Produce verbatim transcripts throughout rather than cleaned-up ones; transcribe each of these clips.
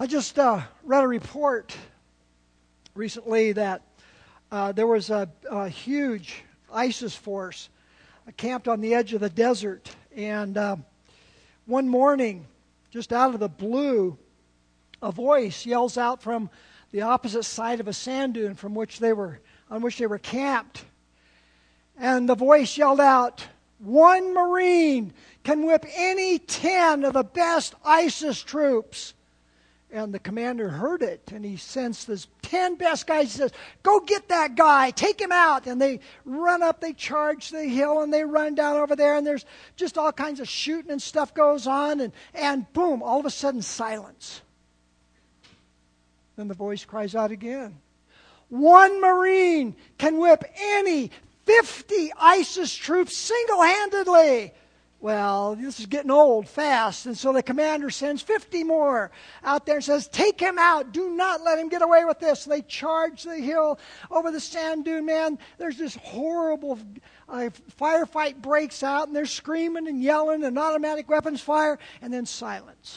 I just uh, read a report recently that uh, there was a, a huge ISIS force camped on the edge of the desert. And uh, one morning, just out of the blue, a voice yells out from the opposite side of a sand dune from which they were on which they were camped. And the voice yelled out, "One Marine can whip any ten of the best ISIS troops." And the commander heard it, and he sends his ten best guys. He says, "Go get that guy, take him out." And they run up, they charge the hill, and they run down over there, and there's just all kinds of shooting and stuff goes on, and, and boom, all of a sudden, silence. Then the voice cries out again, "One Marine can whip any fifty ISIS troops single-handedly." Well, this is getting old fast, and so the commander sends fifty more out there and says, "Take him out. Do not let him get away with this." And they charge the hill over the sand dune, man. There's this horrible uh, firefight breaks out, and they're screaming and yelling, and automatic weapons fire, and then silence.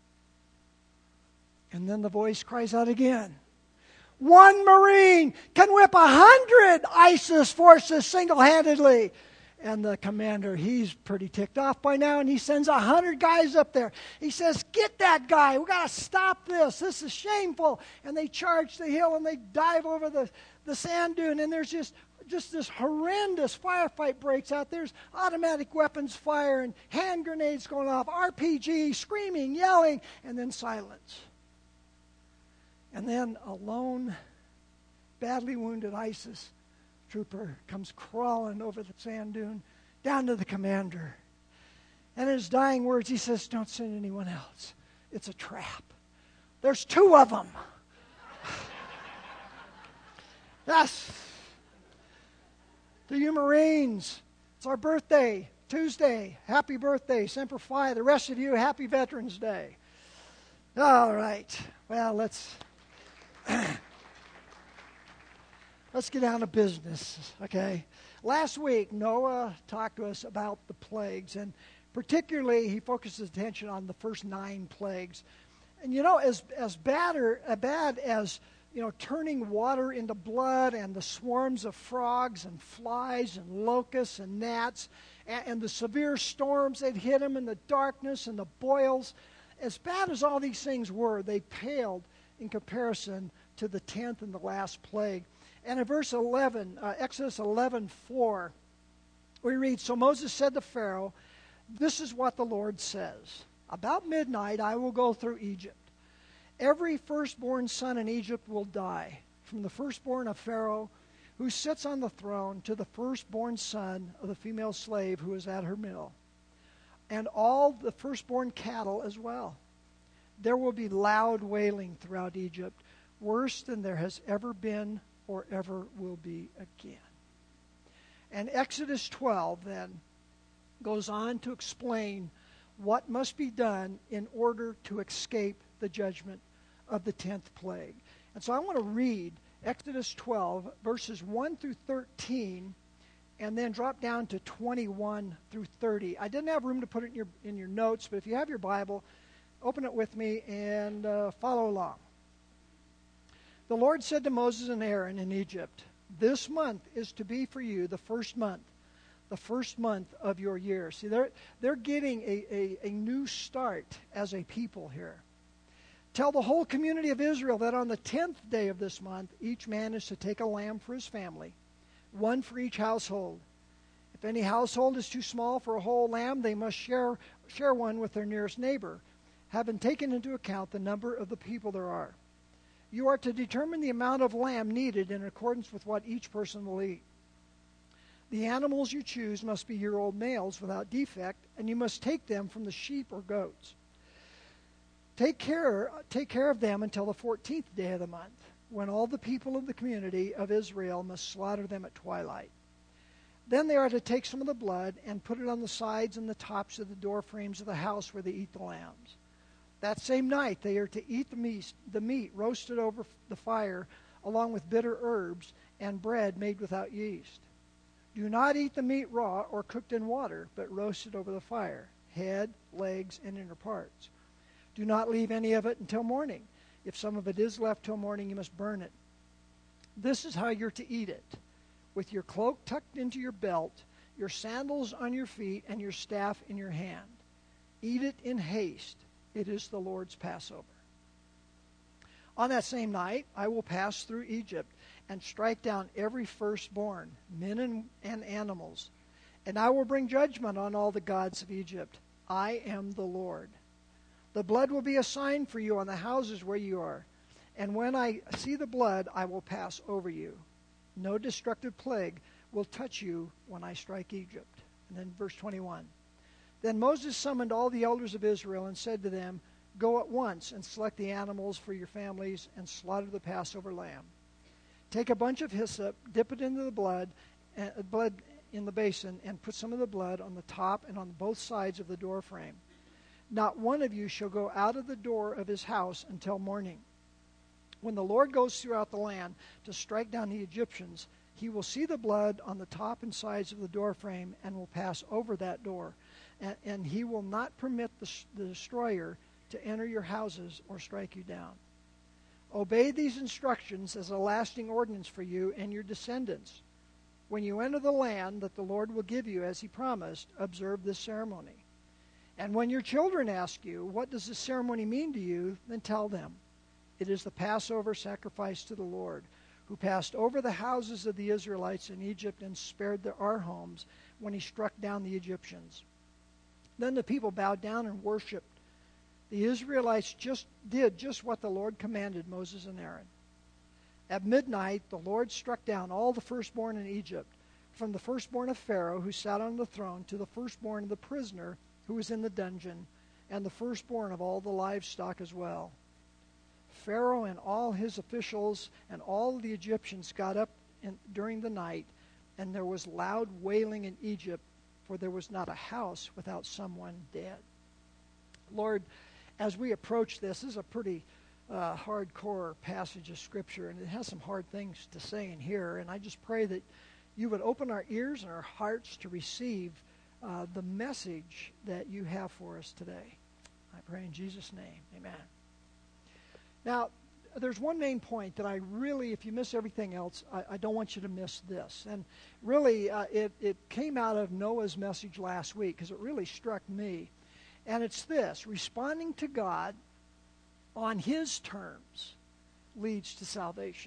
And then the voice cries out again, "One Marine can whip a hundred ISIS forces single-handedly." And the commander, he's pretty ticked off by now, and he sends a hundred guys up there. He says, "Get that guy. We got to stop this. This is shameful." And they charge the hill, and they dive over the, the sand dune, and there's just, just this horrendous firefight breaks out. There's automatic weapons fire and hand grenades going off, R P G, screaming, yelling, and then silence. And then a lone, badly wounded ISIS trooper comes crawling over the sand dune down to the commander. And in his dying words, he says, "Don't send anyone else. It's a trap. There's two of them." Yes. To you Marines, it's our birthday, Tuesday. Happy birthday, Semper Fi. The rest of you, happy Veterans Day. All right. Well, let's... Let's get down to business, okay? Last week, Noah talked to us about the plagues, and particularly he focused his attention on the first nine plagues. And you know, as as bad or uh, bad as you know, turning water into blood, and the swarms of frogs and flies and locusts and gnats, and, and the severe storms that hit him, and the darkness and the boils, as bad as all these things were, they paled in comparison to the tenth and the last plague. And in verse eleven, uh, Exodus eleven four, we read, "So Moses said to Pharaoh, 'This is what the Lord says. About midnight I will go through Egypt. Every firstborn son in Egypt will die, from the firstborn of Pharaoh who sits on the throne to the firstborn son of the female slave who is at her mill, and all the firstborn cattle as well. There will be loud wailing throughout Egypt, worse than there has ever been or ever will be again.'" And Exodus twelve then goes on to explain what must be done in order to escape the judgment of the tenth plague. And so I want to read Exodus twelve, verses one through thirteen, and then drop down to twenty-one through thirty. I didn't have room to put it in your, in your notes, but if you have your Bible, open it with me and uh, follow along. "The Lord said to Moses and Aaron in Egypt, 'This month is to be for you the first month, the first month of your year.'" See, they're, they're getting a, a, a new start as a people here. "Tell the whole community of Israel that on the tenth day of this month, each man is to take a lamb for his family, one for each household. If any household is too small for a whole lamb, they must share, share one with their nearest neighbor, having taken into account the number of the people there are. You are to determine the amount of lamb needed in accordance with what each person will eat. The animals you choose must be year-old males without defect, and you must take them from the sheep or goats. Take care, take care of them until the fourteenth day of the month, when all the people of the community of Israel must slaughter them at twilight. Then they are to take some of the blood and put it on the sides and the tops of the door frames of the house where they eat the lambs. That same night they are to eat the meat, the meat roasted over the fire, along with bitter herbs and bread made without yeast. Do not eat the meat raw or cooked in water, but roasted over the fire, head, legs, and inner parts. Do not leave any of it until morning. If some of it is left till morning, you must burn it. This is how you're to eat it, with your cloak tucked into your belt, your sandals on your feet, and your staff in your hand. Eat it in haste. It is the Lord's Passover. On that same night, I will pass through Egypt and strike down every firstborn, men and, and animals. And I will bring judgment on all the gods of Egypt. I am the Lord. The blood will be a sign for you on the houses where you are. And when I see the blood, I will pass over you. No destructive plague will touch you when I strike Egypt. And then verse twenty-one. Then Moses summoned all the elders of Israel and said to them, Go at once and select the animals for your families and slaughter the Passover lamb. Take a bunch of hyssop, dip it into the blood, uh, blood in the basin, and put some of the blood on the top and on both sides of the door frame. Not one of you shall go out of the door of his house until morning. When the Lord goes throughout the land to strike down the Egyptians, he will see the blood on the top and sides of the door frame and will pass over that door. And, and he will not permit the, the destroyer to enter your houses or strike you down. Obey these instructions as a lasting ordinance for you and your descendants. When you enter the land that the Lord will give you as he promised, observe this ceremony. And when your children ask you, what does this ceremony mean to you, then tell them, it is the Passover sacrifice to the Lord, who passed over the houses of the Israelites in Egypt and spared the, our homes when he struck down the Egyptians. Then the people bowed down and worshipped. The Israelites just did just what the Lord commanded Moses and Aaron. At midnight, the Lord struck down all the firstborn in Egypt, from the firstborn of Pharaoh, who sat on the throne, to the firstborn of the prisoner who was in the dungeon, and the firstborn of all the livestock as well. Pharaoh and all his officials and all the Egyptians got up in, during the night, and there was loud wailing in Egypt, for there was not a house without someone dead. Lord, as we approach this, this is a pretty uh, hardcore passage of Scripture, and it has some hard things to say in here, and I just pray that you would open our ears and our hearts to receive uh, the message that you have for us today. I pray in Jesus' name, amen. Now, there's one main point that I really, if you miss everything else, I, I don't want you to miss this. And really, uh, it, it came out of Noah's message last week because it really struck me. And it's this: responding to God on his terms leads to salvation.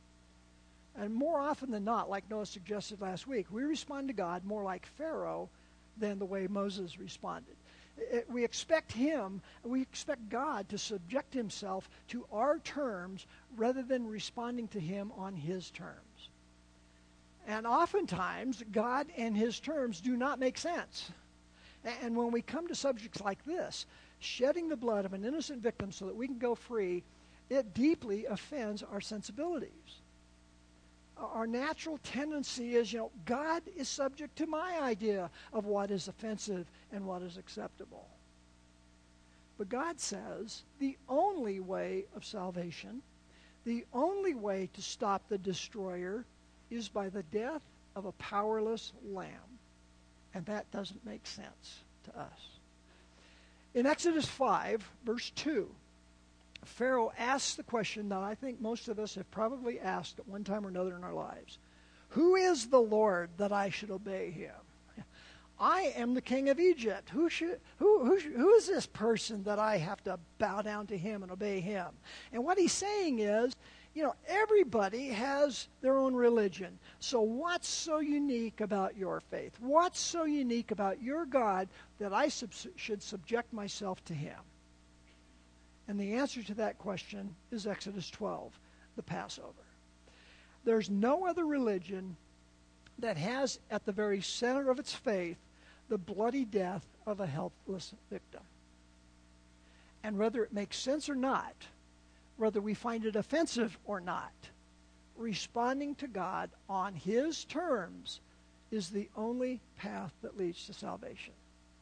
And more often than not, like Noah suggested last week, we respond to God more like Pharaoh than the way Moses responded. It, we expect him, we expect God to subject himself to our terms rather than responding to him on his terms. And oftentimes, God and his terms do not make sense. And when we come to subjects like this, shedding the blood of an innocent victim so that we can go free, it deeply offends our sensibilities. Our natural tendency is, you know, God is subject to my idea of what is offensive and what is acceptable. But God says the only way of salvation, the only way to stop the destroyer, is by the death of a powerless lamb. And that doesn't make sense to us. In Exodus five, verse two, Pharaoh asks the question that I think most of us have probably asked at one time or another in our lives. Who is the Lord that I should obey him? I am the king of Egypt. Who should, who, who, who is this person that I have to bow down to him and obey him? And what he's saying is, you know, everybody has their own religion. So what's so unique about your faith? What's so unique about your God that I sub- should subject myself to him? And the answer to that question is Exodus twelve, the Passover. There's no other religion that has at the very center of its faith the bloody death of a helpless victim. And whether it makes sense or not, whether we find it offensive or not, responding to God on his terms is the only path that leads to salvation.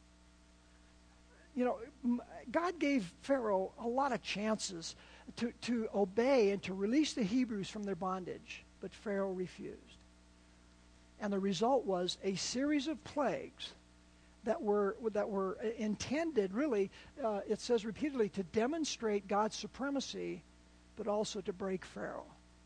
You know, God gave Pharaoh a lot of chances to, to obey and to release the Hebrews from their bondage, but Pharaoh refused. And the result was a series of plagues that were that were intended, really, uh, it says repeatedly, to demonstrate God's supremacy but also to break Pharaoh.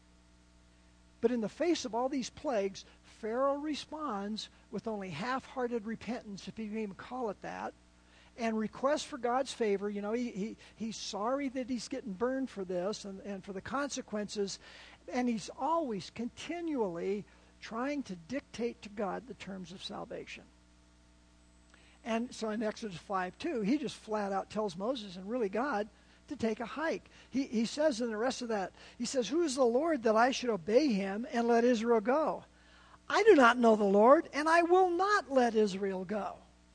But in the face of all these plagues, Pharaoh responds with only half-hearted repentance, if you can even call it that, and requests for God's favor. You know, he, he he's sorry that he's getting burned for this and, and for the consequences, and he's always continually trying to dictate to God the terms of salvation. And so in Exodus five two, he just flat out tells Moses and really God to take a hike. He, he says in the rest of that, he says, "Who is the Lord that I should obey him and let Israel go? I do not know the Lord, and I will not let Israel go."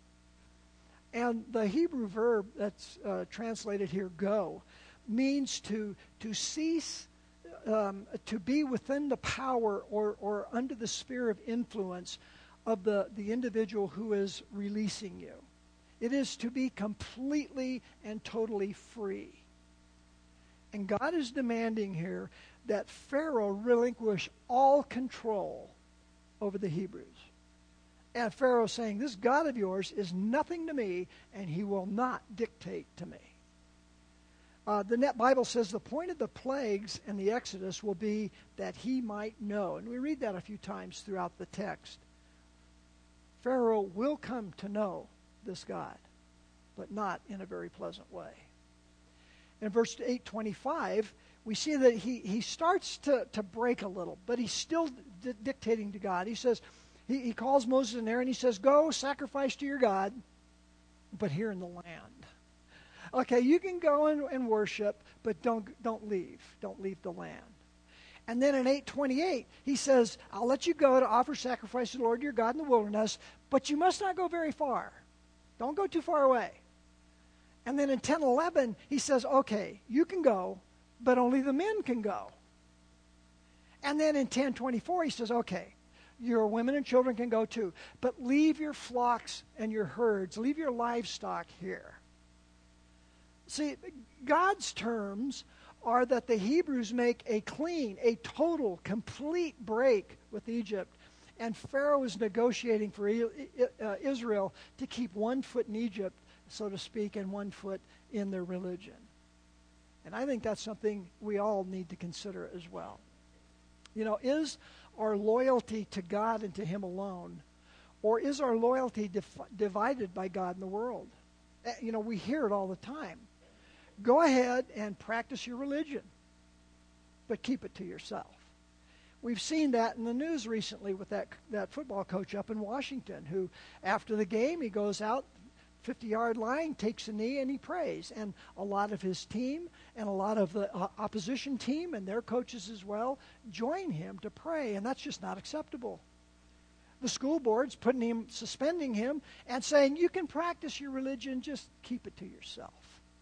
And the Hebrew verb that's uh, translated here, go, means to, to cease, um, to be within the power or, or under the sphere of influence of the, the individual who is releasing you. It is to be completely and totally free. And God is demanding here that Pharaoh relinquish all control over the Hebrews. And Pharaoh saying, this God of yours is nothing to me, and he will not dictate to me. Uh, the Net Bible says the point of the plagues and the Exodus will be that he might know. And we read that a few times throughout the text. Pharaoh will come to know this God, but not in a very pleasant way. In verse eight twenty-five, we see that he, he starts to, to break a little, but he's still di- dictating to God. He says, he, he calls Moses and Aaron, he says, "Go, sacrifice to your God, but here in the land." Okay, you can go and, and worship, but don't, don't leave. Don't leave the land. And then in eight twenty-eight, he says, "I'll let you go to offer sacrifice to the Lord your God in the wilderness, but you must not go very far. Don't go too far away." And then in ten eleven, he says, "Okay, you can go, but only the men can go." And then in ten twenty-four, he says, "Okay, your women and children can go too, but leave your flocks and your herds, leave your livestock here." See, God's terms are that the Hebrews make a clean, a total, complete break with Egypt. And Pharaoh is negotiating for Israel to keep one foot in Egypt, so to speak, and one foot in their religion. And I think that's something we all need to consider as well. You know, is our loyalty to God and to him alone, or is our loyalty dif- divided by God and the world? You know, we hear it all the time. Go ahead and practice your religion, but keep it to yourself. We've seen that in the news recently with that, that football coach up in Washington who, after the game, he goes out, fifty-yard line, takes a knee, and he prays. And a lot of his team and a lot of the uh, opposition team and their coaches as well join him to pray, and that's just not acceptable. The school board's putting him, suspending him, and saying, you can practice your religion, just keep it to yourself.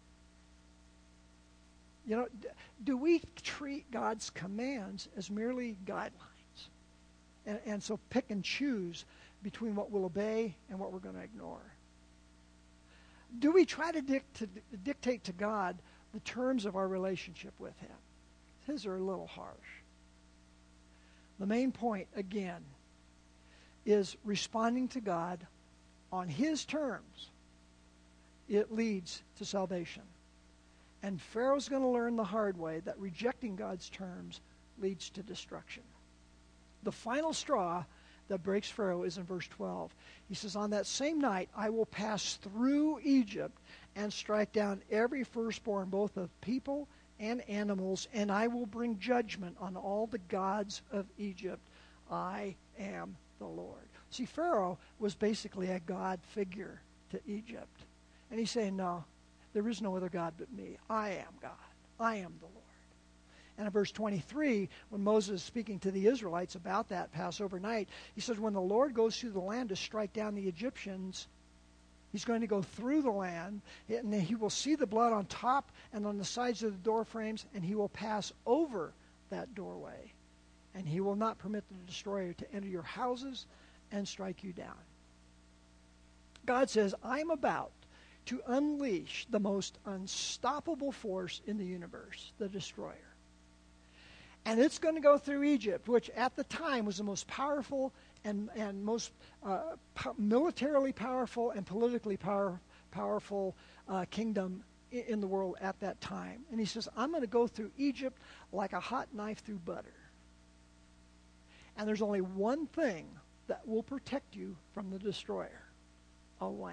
You know, do we treat God's commands as merely guidelines? And, and so pick and choose between what we'll obey and what we're going to ignore? Do we try to, dic- to dictate to God the terms of our relationship with him? His are a little harsh. The main point, again, is responding to God on his terms. It leads to salvation. And Pharaoh's going to learn the hard way that rejecting God's terms leads to destruction. The final straw that breaks Pharaoh is in verse twelve. He says, "On that same night I will pass through Egypt and strike down every firstborn, both of people and animals, and I will bring judgment on all the gods of Egypt. I am the Lord." See, Pharaoh was basically a God figure to Egypt. And he's saying, no, there is no other God but me. I am God. I am the Lord. And in verse twenty-three, when Moses is speaking to the Israelites about that Passover night, he says, when the Lord goes through the land to strike down the Egyptians, he's going to go through the land, and he will see the blood on top and on the sides of the door frames, and he will pass over that doorway. And he will not permit the destroyer to enter your houses and strike you down. God says, I'm about to unleash the most unstoppable force in the universe, the destroyer. And it's going to go through Egypt, which at the time was the most powerful and, and most uh, po- militarily powerful and politically power, powerful uh, kingdom in the world at that time. And he says, I'm going to go through Egypt like a hot knife through butter. And there's only one thing that will protect you from the destroyer: a lamb.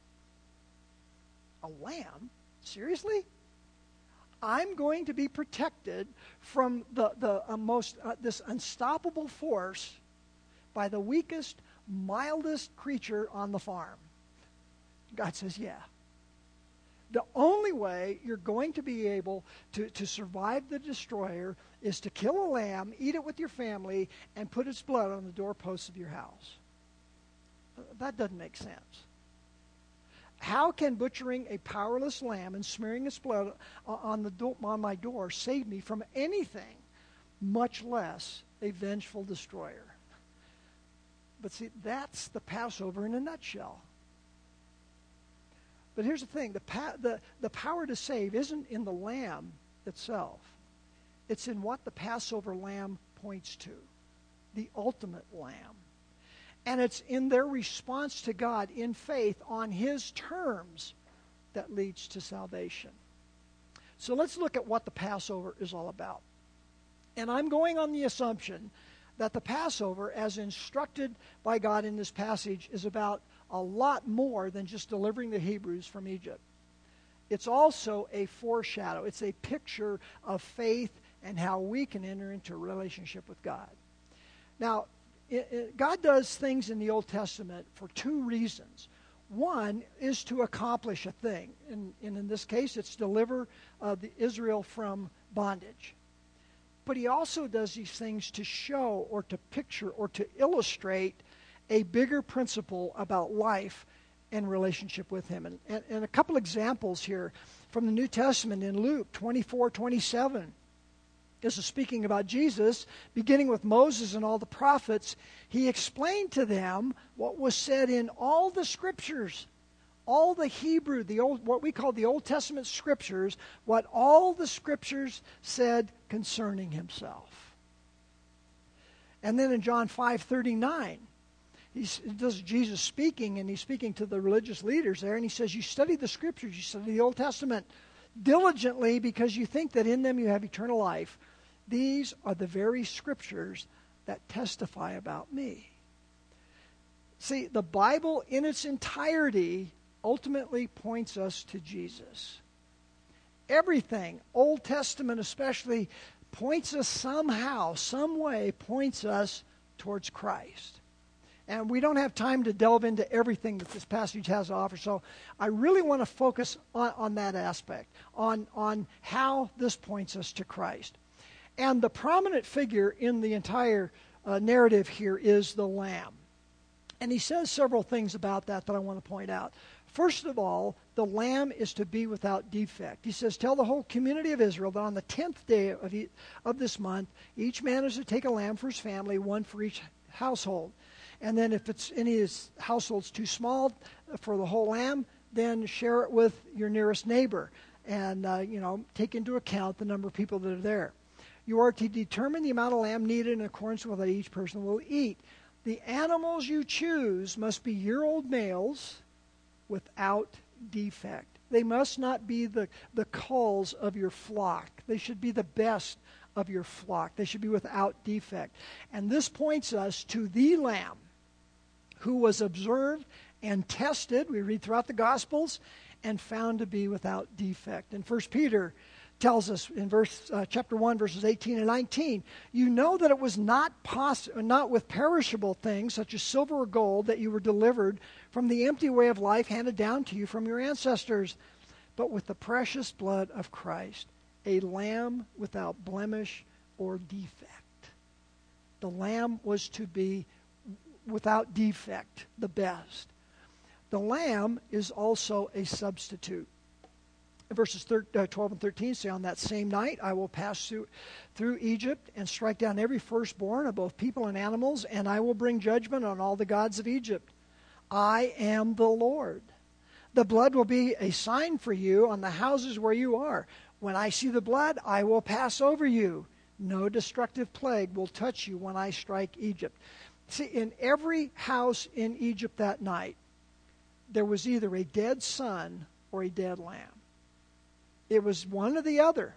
A lamb? Seriously? I'm going to be protected from the, the uh, most uh, this unstoppable force by the weakest, mildest creature on the farm. God says, yeah. The only way you're going to be able to, to survive the destroyer is to kill a lamb, eat it with your family, and put its blood on the doorposts of your house. That doesn't make sense. How can butchering a powerless lamb and smearing its blood on, the do- on my door save me from anything, much less a vengeful destroyer? But see, that's the Passover in a nutshell. But here's the thing. The, pa- the, the power to save isn't in the lamb itself. It's in what the Passover lamb points to, the ultimate lamb. And it's in their response to God in faith on his terms that leads to salvation. So let's look at what the Passover is all about. And I'm going on the assumption that the Passover, as instructed by God in this passage, is about a lot more than just delivering the Hebrews from Egypt. It's also a foreshadow. It's a picture of faith and how we can enter into a relationship with God. Now, it, it, God does things in the Old Testament for two reasons. One is to accomplish a thing, and, and in this case, it's deliver uh, the Israel from bondage. But he also does these things to show or to picture or to illustrate a bigger principle about life and relationship with him. And, and, and a couple examples here from the New Testament in Luke twenty-four twenty-seven. This is speaking about Jesus, beginning with Moses and all the prophets. He explained to them what was said in all the scriptures, all the Hebrew, the old, what we call the Old Testament scriptures, what all the scriptures said concerning himself. And then in John five thirty-nine, He's, this is Jesus speaking, and he's speaking to the religious leaders there, and he says, you study the scriptures, you study the Old Testament diligently because you think that in them you have eternal life. These are the very scriptures that testify about me. See, the Bible in its entirety ultimately points us to Jesus. Everything, Old Testament especially, points us somehow, some way, points us towards Christ. And we don't have time to delve into everything that this passage has to offer. So I really want to focus on, on that aspect, on, on how this points us to Christ. And the prominent figure in the entire uh, narrative here is the Lamb. And he says several things about that that I want to point out. First of all, the Lamb is to be without defect. He says, tell the whole community of Israel that on the tenth day of, e- of this month, each man is to take a lamb for his family, one for each household. And then if it's any of his households too small for the whole lamb, then share it with your nearest neighbor. And, uh, you know, take into account the number of people that are there. You are to determine the amount of lamb needed in accordance with what each person will eat. The animals you choose must be year-old males without defect. They must not be the, the culls of your flock. They should be the best of your flock. They should be without defect. And this points us to the Lamb who was observed and tested, we read throughout the Gospels, and found to be without defect. And First Peter tells us in verse uh, chapter one, verses eighteen and nineteen, you know that it was not poss- not with perishable things such as silver or gold that you were delivered from the empty way of life handed down to you from your ancestors, but with the precious blood of Christ, a lamb without blemish or defect. The lamb was to be without defect, the best. The lamb is also a substitute. Verses twelve and thirteen say, on that same night I will pass through, through Egypt and strike down every firstborn of both people and animals, and I will bring judgment on all the gods of Egypt. I am the Lord. The blood will be a sign for you on the houses where you are. When I see the blood, I will pass over you. No destructive plague will touch you when I strike Egypt. See, in every house in Egypt that night, there was either a dead son or a dead lamb. It was one or the other.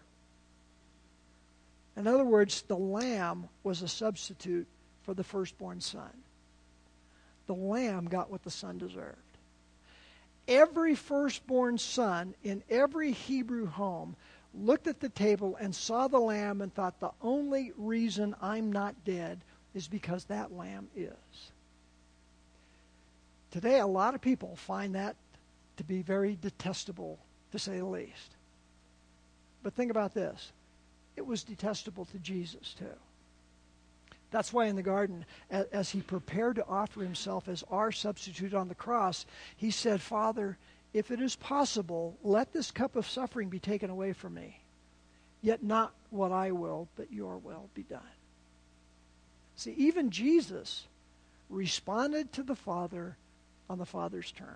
In other words, the lamb was a substitute for the firstborn son. The lamb got what the son deserved. Every firstborn son in every Hebrew home looked at the table and saw the lamb and thought, the only reason I'm not dead is because that lamb is. Today, a lot of people find that to be very detestable, to say the least. But think about this. It was detestable to Jesus, too. That's why in the garden, as he prepared to offer himself as our substitute on the cross, he said, Father, if it is possible, let this cup of suffering be taken away from me. Yet not what I will, but your will be done. See, even Jesus responded to the Father on the Father's terms.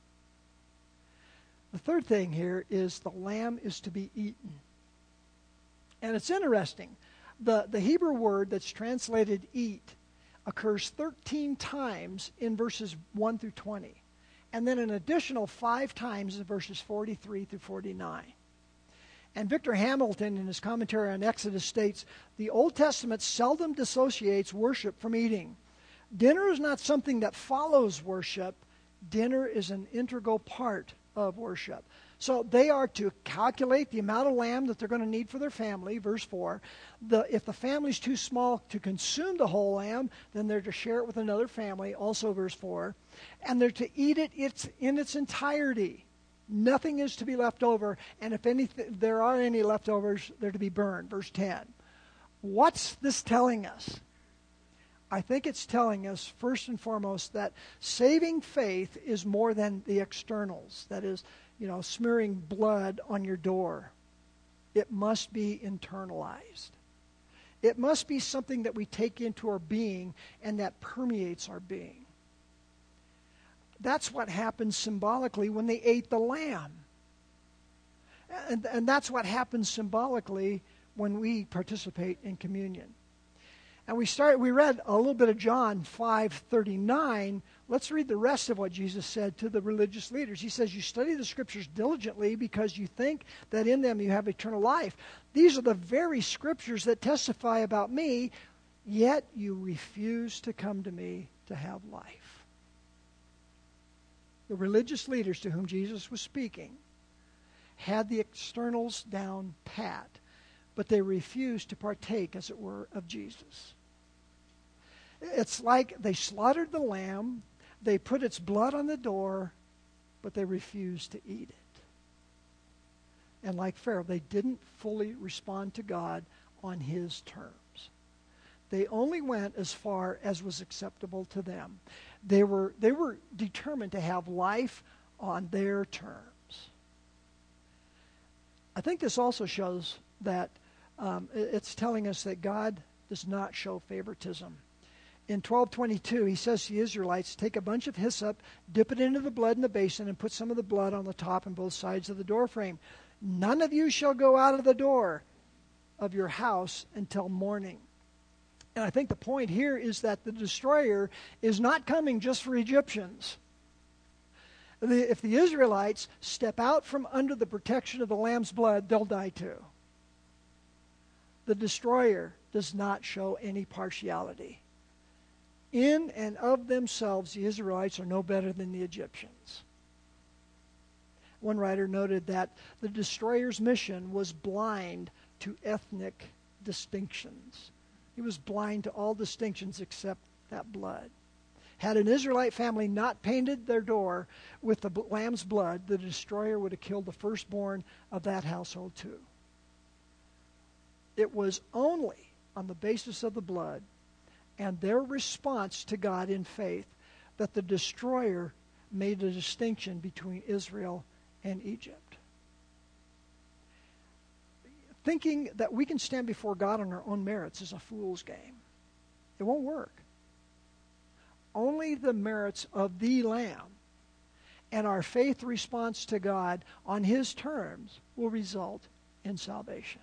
The third thing here is the lamb is to be eaten. And it's interesting. The, the Hebrew word that's translated eat occurs thirteen times in verses one through twenty. And then an additional five times in verses forty-three through forty-nine. And Victor Hamilton, in his commentary on Exodus, states, the Old Testament seldom dissociates worship from eating. Dinner is not something that follows worship. Dinner is an integral part of worship. So they are to calculate the amount of lamb that they're going to need for their family, verse four. The, if the family's too small to consume the whole lamb, then they're to share it with another family, also verse four. And they're to eat it it's in its entirety. Nothing is to be left over, and if any, there are any leftovers, they're to be burned, verse ten. What's this telling us? I think it's telling us, first and foremost, that saving faith is more than the externals. That is, you know, smearing blood on your door. It must be internalized. It must be something that we take into our being and that permeates our being. That's what happened symbolically when they ate the lamb. And, and that's what happens symbolically when we participate in communion. And we start. We read a little bit of John five thirty-nine. Let's read the rest of what Jesus said to the religious leaders. He says, you study the scriptures diligently because you think that in them you have eternal life. These are the very scriptures that testify about me, yet you refuse to come to me to have life. The religious leaders to whom Jesus was speaking had the externals down pat, but they refused to partake, as it were, of Jesus. It's like they slaughtered the lamb, they put its blood on the door, but they refused to eat it. And like Pharaoh, they didn't fully respond to God on his terms. They only went as far as was acceptable to them. They were, they were determined to have life on their terms. I think this also shows that um, it's telling us that God does not show favoritism. In twelve twenty-two, he says to the Israelites, take a bunch of hyssop, dip it into the blood in the basin, and put some of the blood on the top and both sides of the doorframe. None of you shall go out of the door of your house until morning. And I think the point here is that the destroyer is not coming just for Egyptians. The, if the Israelites step out from under the protection of the lamb's blood, they'll die too. The destroyer does not show any partiality. In and of themselves, the Israelites are no better than the Egyptians. One writer noted that the destroyer's mission was blind to ethnic distinctions. He was blind to all distinctions except that blood. Had an Israelite family not painted their door with the lamb's blood, the destroyer would have killed the firstborn of that household too. It was only on the basis of the blood and their response to God in faith that the destroyer made a distinction between Israel and Egypt. Thinking that we can stand before God on our own merits is a fool's game. It won't work. Only the merits of the Lamb and our faith response to God on his terms will result in salvation.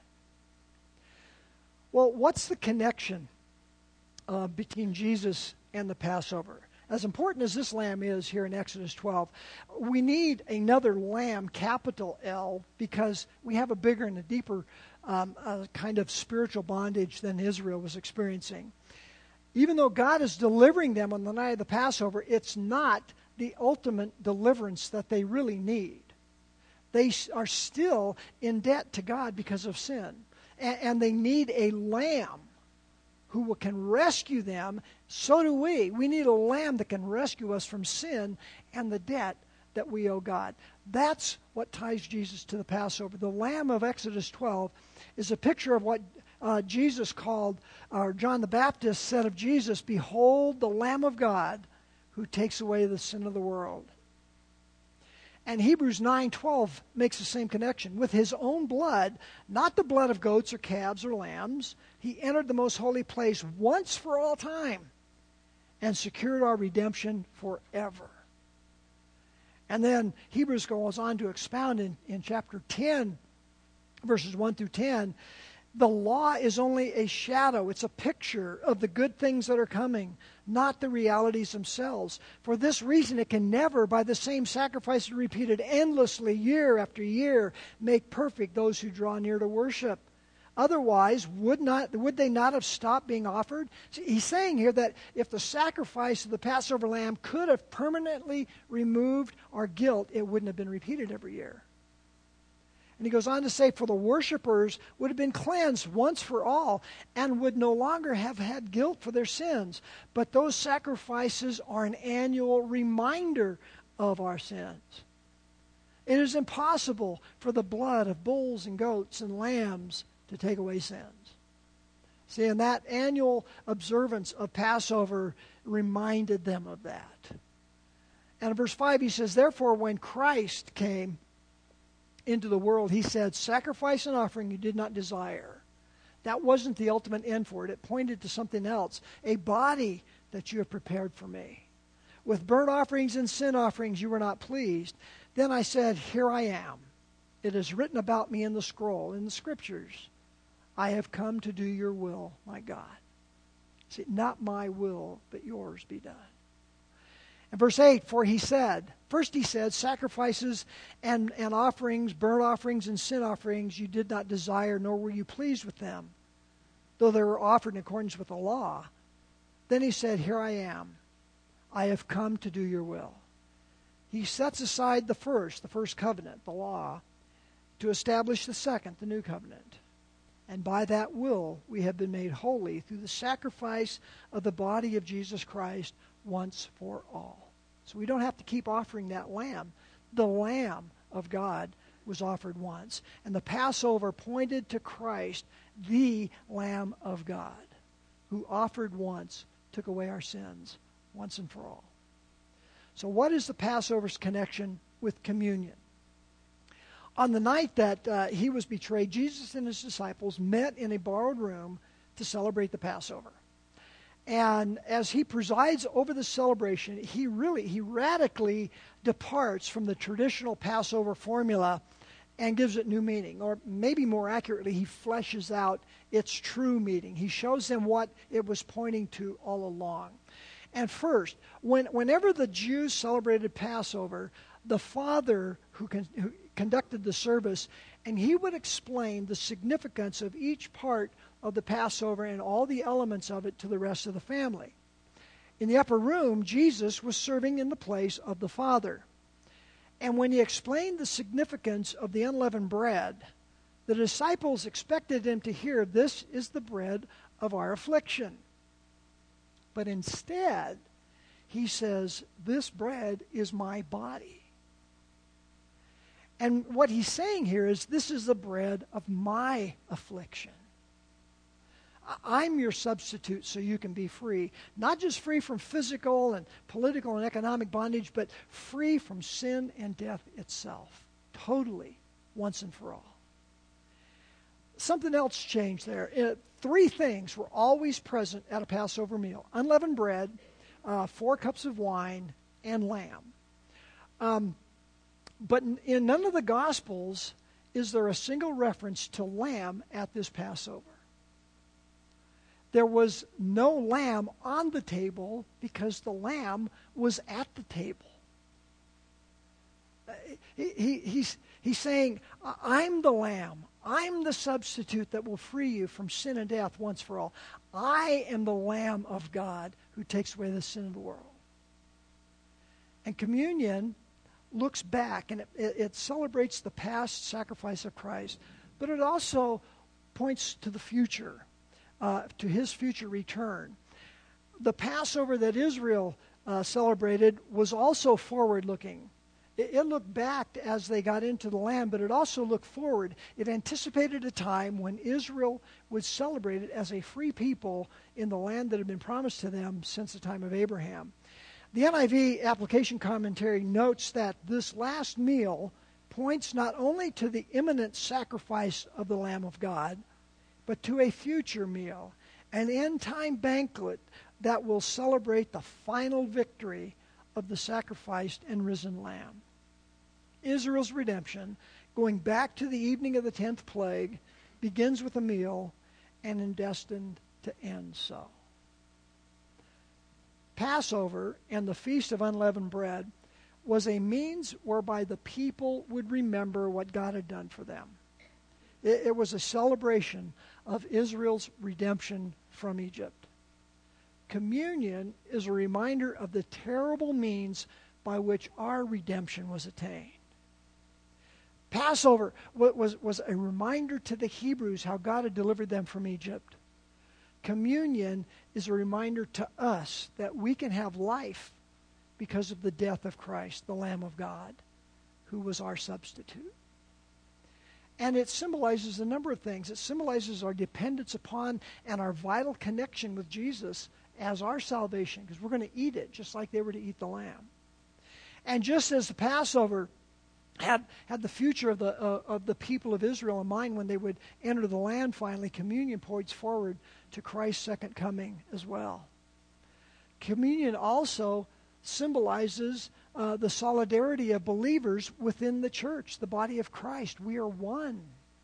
Well, what's the connection uh, between Jesus and the Passover? as important as this lamb is here in Exodus twelve, we need another lamb, capital L, because we have a bigger and a deeper um, uh, kind of spiritual bondage than Israel was experiencing. Even though God is delivering them on the night of the Passover, it's not the ultimate deliverance that they really need. They are still in debt to God because of sin. And, and they need a lamb who can rescue them. So do we. We need a lamb that can rescue us from sin and the debt that we owe God. That's what ties Jesus to the Passover. The lamb of Exodus twelve is a picture of what uh, Jesus called, or John the Baptist said of Jesus, "Behold the Lamb of God who takes away the sin of the world." And Hebrews nine twelve makes the same connection. With his own blood, not the blood of goats or calves or lambs, he entered the most holy place once for all time and secured our redemption forever. And then Hebrews goes on to expound in, in chapter ten, verses one through ten. The law is only a shadow. It's a picture of the good things that are coming, not the realities themselves. For this reason, it can never, by the same sacrifices repeated endlessly year after year, make perfect those who draw near to worship. Otherwise, would not would they not have stopped being offered? See, he's saying here that if the sacrifice of the Passover lamb could have permanently removed our guilt, it wouldn't have been repeated every year. And he goes on to say, for the worshipers would have been cleansed once for all and would no longer have had guilt for their sins. But those sacrifices are an annual reminder of our sins. It is impossible for the blood of bulls and goats and lambs to take away sins. See, and that annual observance of Passover reminded them of that. And in verse five he says, therefore when Christ came into the world, he said, sacrifice and offering you did not desire. That wasn't the ultimate end for it. It pointed to something else. A body that you have prepared for me. With burnt offerings and sin offerings you were not pleased. Then I said, here I am. It is written about me in the scroll, in the scriptures. I have come to do your will, my God. See, not my will, but yours be done. And verse eight, for he said, first he said, sacrifices and, and offerings, burnt offerings and sin offerings you did not desire, nor were you pleased with them, though they were offered in accordance with the law. Then he said, here I am. I have come to do your will. He sets aside the first, the first covenant, the law, to establish the second, the new covenant. And by that will we have been made holy through the sacrifice of the body of Jesus Christ once for all. So we don't have to keep offering that lamb. The Lamb of God was offered once. And the Passover pointed to Christ, the Lamb of God, who offered once, took away our sins once and for all. So what is the Passover's connection with communion? On the night that uh, he was betrayed, Jesus and his disciples met in a borrowed room to celebrate the Passover. And as he presides over the celebration, he really, he radically departs from the traditional Passover formula and gives it new meaning. Or maybe more accurately, he fleshes out its true meaning. He shows them what it was pointing to all along. And first, when, whenever the Jews celebrated Passover, the father who, con, who conducted the service, and he would explain the significance of each part of the Passover and all the elements of it to the rest of the family. In the upper room, Jesus was serving in the place of the Father. And when he explained the significance of the unleavened bread, the disciples expected him to hear, this is the bread of our affliction. But instead, he says, this bread is my body. And what he's saying here is, this is the bread of my affliction. I'm your substitute so you can be free. Not just free from physical and political and economic bondage, but free from sin and death itself. Totally, once and for all. Something else changed there. It, three things were always present at a Passover meal. Unleavened bread, uh, four cups of wine, and lamb. Um, but in, in none of the Gospels is there a single reference to lamb at this Passover. there was no lamb on the table because the lamb was at the table. He, he, he's, he's saying, I'm the lamb. I'm the substitute that will free you from sin and death once for all. I am the Lamb of God who takes away the sin of the world. And communion looks back, and it, it, it celebrates the past sacrifice of Christ, but it also points to the future, uh, to his future return. The Passover that Israel uh, celebrated was also forward-looking. It, it looked back as they got into the land, but it also looked forward. It anticipated a time when Israel would celebrate it as a free people in the land that had been promised to them since the time of Abraham. The N I V application commentary notes that this last meal points not only to the imminent sacrifice of the Lamb of God, but to a future meal, an end-time banquet that will celebrate the final victory of the sacrificed and risen Lamb. Israel's redemption, going back to the evening of the tenth plague, begins with a meal and is destined to end so. Passover and the Feast of Unleavened Bread was a means whereby the people would remember what God had done for them. It, it was a celebration of Israel's redemption from Egypt. Communion is a reminder of the terrible means by which our redemption was attained. Passover was, was a reminder to the Hebrews how God had delivered them from Egypt. Communion is a reminder to us that we can have life because of the death of Christ, the Lamb of God, who was our substitute. And it symbolizes a number of things. It symbolizes our dependence upon and our vital connection with Jesus as our salvation, because we're going to eat it just like they were to eat the lamb. And just as the Passover had had the future of the uh, of the people of Israel in mind when they would enter the land finally, communion points forward to Christ's second coming as well. Communion also symbolizes uh, the solidarity of believers within the church, the body of Christ. We are one.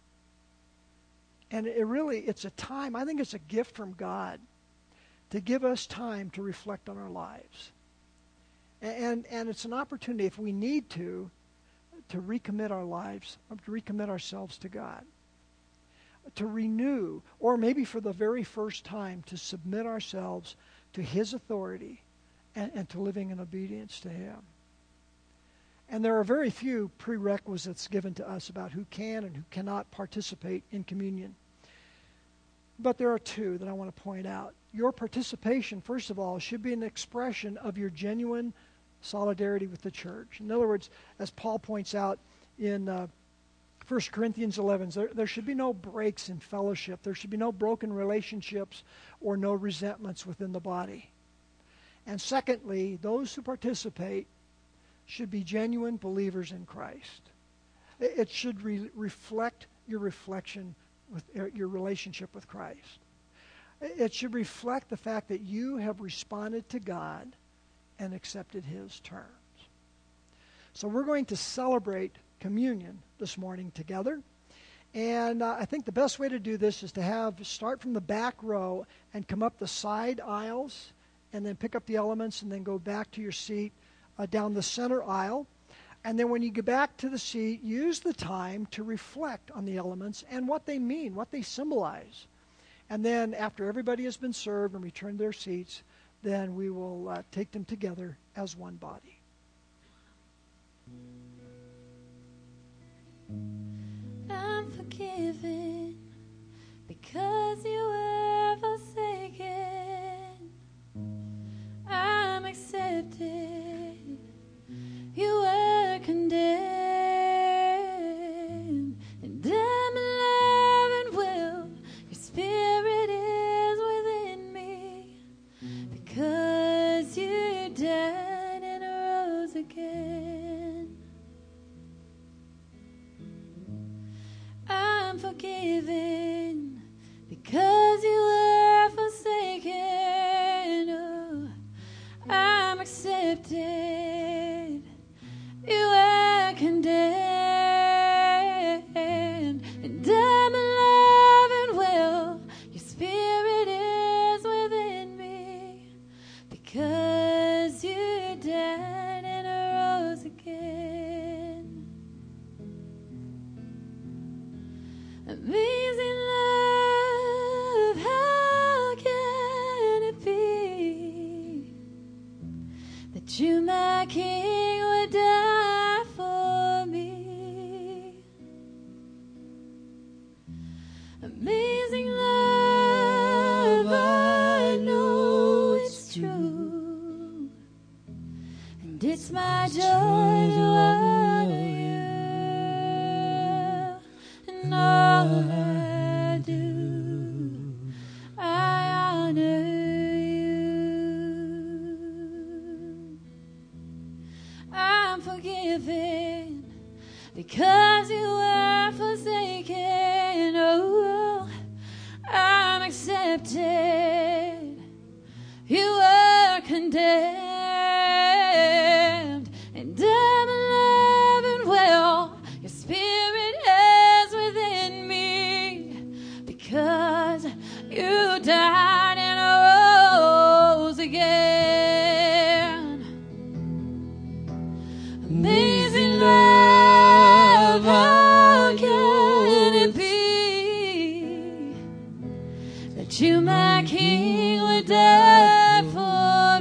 And it really, it's a time, I think it's a gift from God to give us time to reflect on our lives. And, and it's an opportunity, if we need to, to recommit our lives, to recommit ourselves to God, to renew, or maybe for the very first time, to submit ourselves to his authority and, and to living in obedience to him. And there are very few prerequisites given to us about who can and who cannot participate in communion. But there are two that I want to point out. Your participation, first of all, should be an expression of your genuine solidarity with the church. In other words, as Paul points out in uh, First Corinthians eleven, there, there should be no breaks in fellowship. There should be no broken relationships or no resentments within the body. And secondly, those who participate should be genuine believers in Christ. It, it should re- reflect your reflection with uh, your relationship with Christ. It, it should reflect the fact that you have responded to God and accepted his terms. So we're going to celebrate communion this morning together. And uh, I think the best way to do this is to have start from the back row and come up the side aisles and then pick up the elements and then go back to your seat uh, down the center aisle. And then when you get back to the seat, use the time to reflect on the elements and what they mean, what they symbolize. And then after everybody has been served and returned to their seats, then we will uh, take them together as one body. I'm forgiven because you were forsaken. I'm accepted. You were condemned. And I'm alive and well. Your spirit is within me. Because you died and rose again. I'm forgiven. King would die for me. Amazing love, I know it's true, and it's my joy to honor you, and all I do, I honor you. I'm forgiven because you were forsaken. Oh, I'm accepted. You were condemned, and I'm alive and well. Your spirit is within me because you died and rose again. Amazing love, how can it be that you, my King, would die for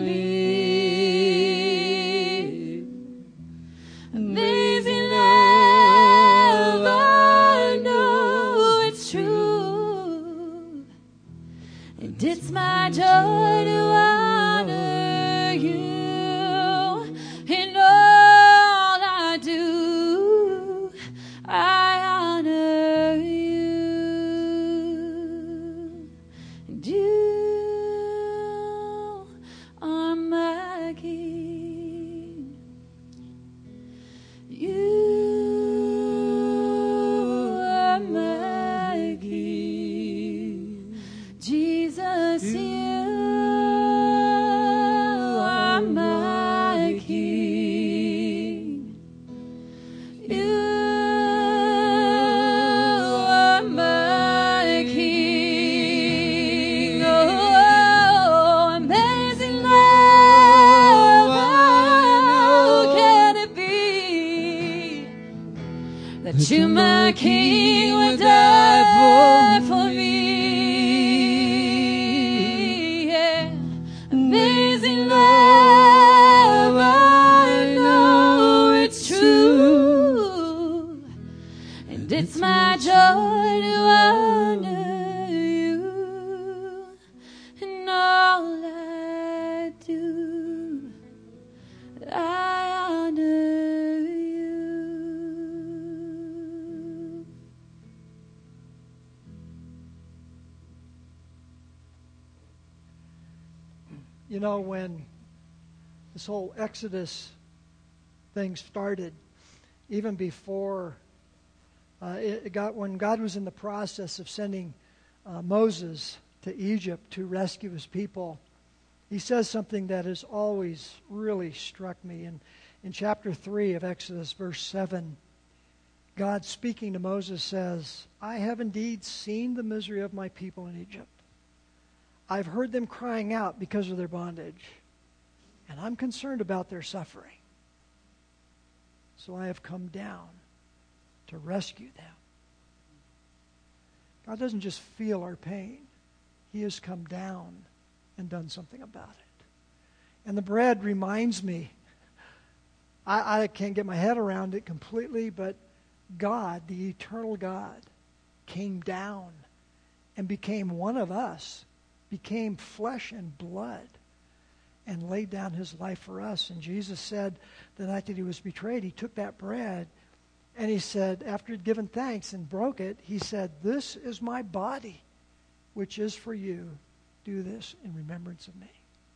me? Amazing love, I know it's true, and it's my joy to honor you, and all I do, I honor you, and you are my King. You are my King. Jesus, you are my King. You are my King. Oh, amazing love, how can it be that you, my King, would die for me? Yeah. Amazing love, I know it's true, and it's my joy to honor you, and all I do, I honor you. You know, when this whole Exodus thing started, even before uh, it got, when God was in the process of sending uh, Moses to Egypt to rescue his people, he says something that has always really struck me. In, in chapter three of Exodus, verse seven, God speaking to Moses says, I have indeed seen the misery of my people in Egypt. I've heard them crying out because of their bondage, and I'm concerned about their suffering. So I have come down to rescue them. God doesn't just feel our pain. He has come down and done something about it. And the bread reminds me, I, I can't get my head around it completely, but God, the eternal God, came down and became one of us, became flesh and blood, and laid down his life for us. And Jesus said the night that he was betrayed, he took that bread and he said, after he'd given thanks and broke it, he said, this is my body, which is for you. Do this in remembrance of me.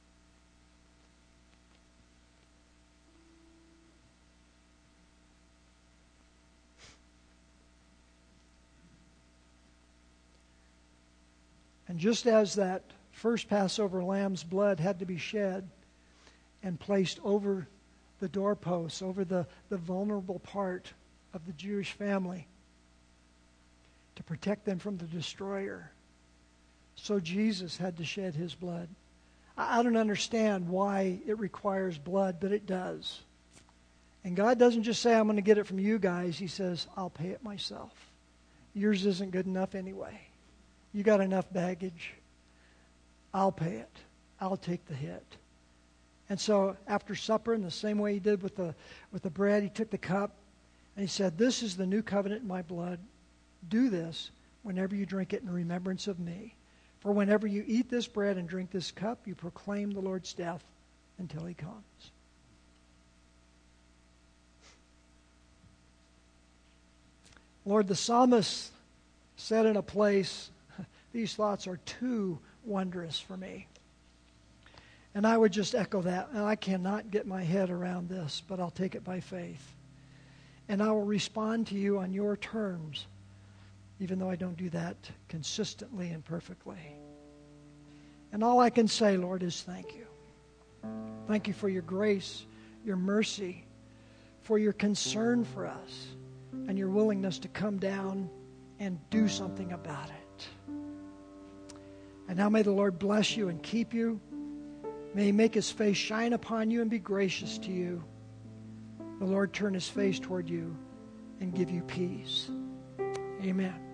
And just as that first Passover lamb's blood had to be shed and placed over the doorposts, over the, the vulnerable part of the Jewish family to protect them from the destroyer, so Jesus had to shed his blood. I, I don't understand why it requires blood, but it does. And God doesn't just say, I'm going to get it from you guys. He says, I'll pay it myself. Yours isn't good enough anyway. You got enough baggage. I'll pay it. I'll take the hit. And so after supper, in the same way he did with the, with the bread, he took the cup and he said, "This is the new covenant in my blood. Do this whenever you drink it in remembrance of me. For whenever you eat this bread and drink this cup, you proclaim the Lord's death until he comes." Lord, the psalmist said in a place, "These thoughts are too wondrous for me." And I would just echo that. And I cannot get my head around this, but I'll take it by faith. And I will respond to you on your terms, even though I don't do that consistently and perfectly. And all I can say, Lord, is thank you. Thank you for your grace, your mercy, for your concern for us, and your willingness to come down and do something about it. And now may the Lord bless you and keep you. May he make his face shine upon you and be gracious to you. The Lord turn his face toward you and give you peace. Amen.